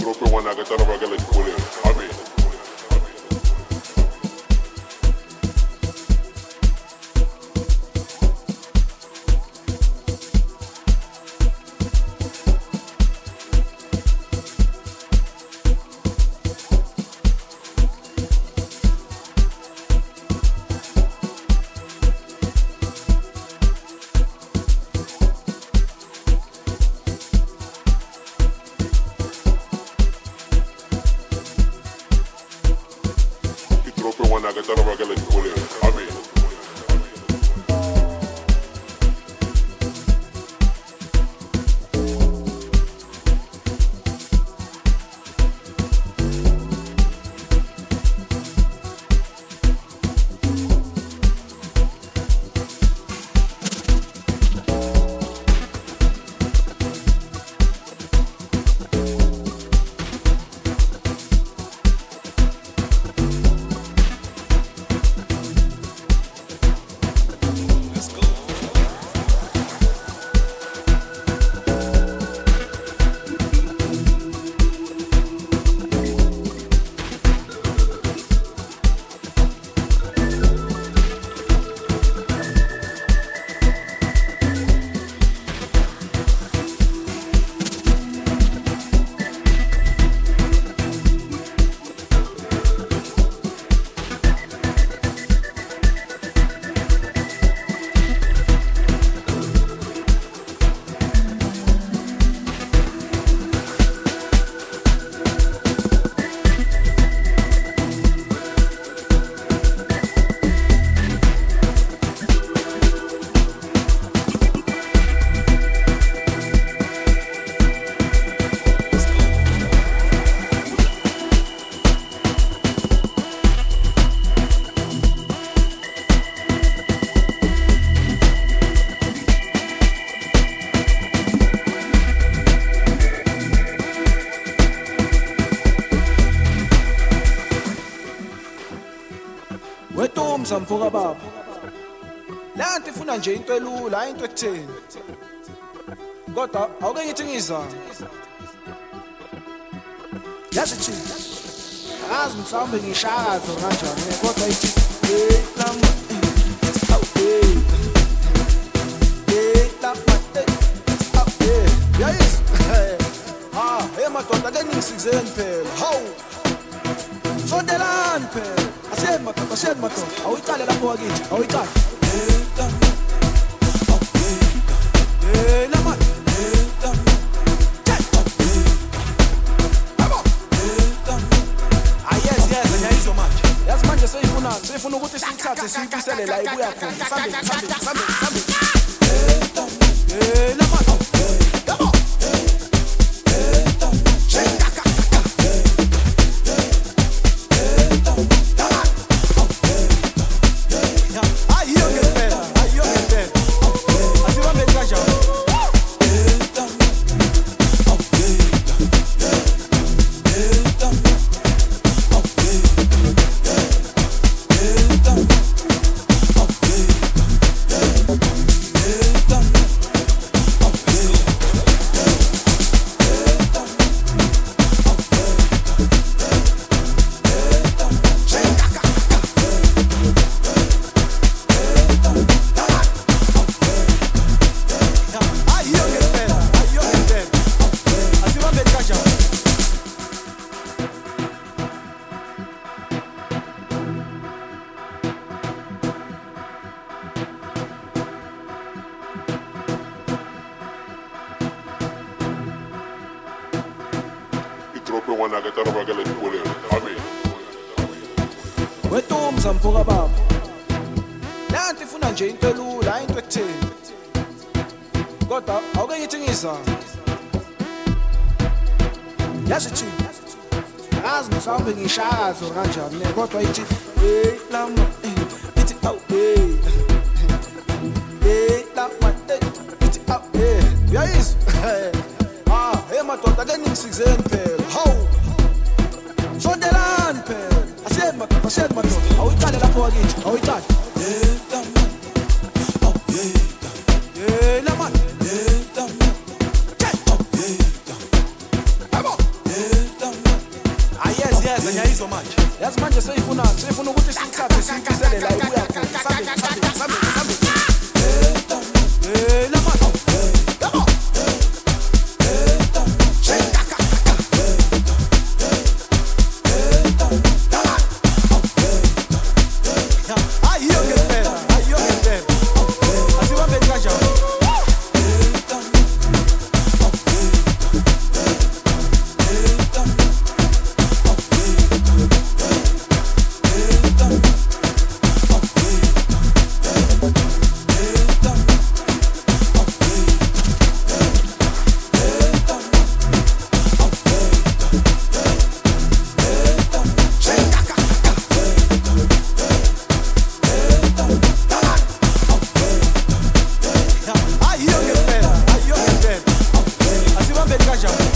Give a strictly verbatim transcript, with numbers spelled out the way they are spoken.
Troppe wana katara bagala kule. Amen. Troppe wana katara bagala kule. Amen. Wetumza mvuka baba. La nto ifuna nje into elula, hayi into ekutheni. Kodwa awuke ngithi ngizana. Yazi thi. Akazi mhlawumbe ngishakazo kanjani kodwa ithi hey lama aw hey. Hey lama aw hey. Yayis. Ah, hey madoda ke ningisizeni phela. Haw. Sondelani phela. Asiyeni madoda, asiyeni madoda. Awuyiqale lapho wakithi, awuyiqale. Hey lama aw hey. Hey lama hey lama. Yazi manje seyifuna seyifuna ukuthi sithathe siyibisele la ibuya khona sambe sambe sambe sambe eh lama yabo wana katara bagala kule. Amen. Wetumza mvuka baba. La nto ifuna nje into elula, hayi into ekutheni. Kodwa awuke ngithi ngizana. Yazi thi. Akazi mhlawumbe ngishakazo kanjani kodwa ithi hey lama ithi aw hey. Hey lama ithi aw hey. Yayis. Ah, hey madoda ke ningisizeni phela. Haw. Sondelani phela. Asiyeni madoda, asiyeni madoda. Awuyiqale lapho wakithi, awuyiqale. Hey lama aw hey. Hey lama hey lama. Aw hey. Abo. Hey Izo manje. Yazi manje seyifuna, seyifuna ukuthi sithathe simphisele la ibuya khona. Sambe, sambe, sambe, sambe. Eh, la mano. Come on. Jump.